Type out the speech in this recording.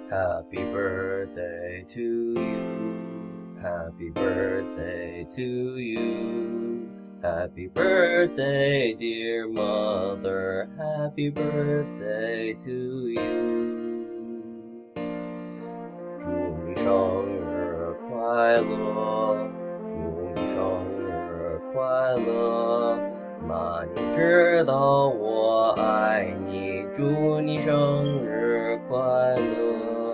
Happy birthday to you. Happy birthday to you. Happy birthday, dear mother. Happy birthday to you. 祝你生日快乐，祝你生日快乐。妈，你知道我爱你，祝你生日快乐。